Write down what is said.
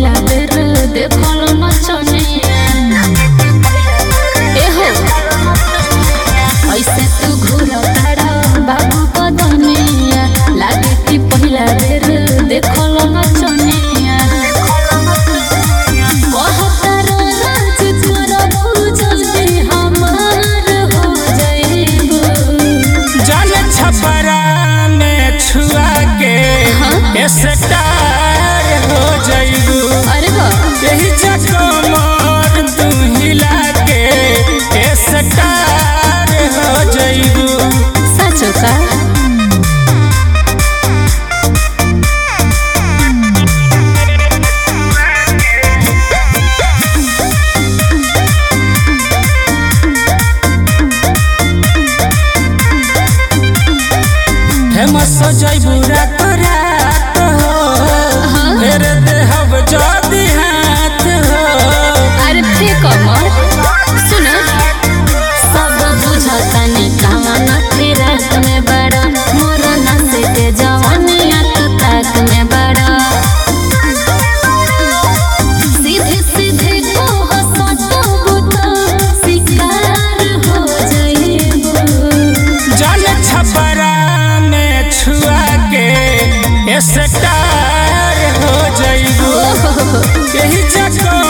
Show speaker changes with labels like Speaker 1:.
Speaker 1: पहिला बेर देखल नचनिया एहो ऐसे तू घुरताड़ा बाबू बदनिया लागे कि पहिला बेर देखल नचनिया बहुत राज करबू जल्दी हमार हो जाइबू
Speaker 2: जान छपरा में छुआ के स्टार हो जाइबू।
Speaker 1: अरे वाह
Speaker 2: यही जगमर तू हिला के स्टार हो जाइबू।
Speaker 1: सचो का
Speaker 2: फेमस हो जाइबू रात रात हो फिर देहब जदी हाथ हो।
Speaker 1: अरे फेंक मर सुन सब बुझतानी कामन फिराक में बड़ा मोर नसे के जवानिया तू ताक में बड़ा सीधे सीधे को हंसतो तो शिकार हो जाइबू
Speaker 2: जान छपरा में छुआ के स्टार हो जाइबू। यही जगह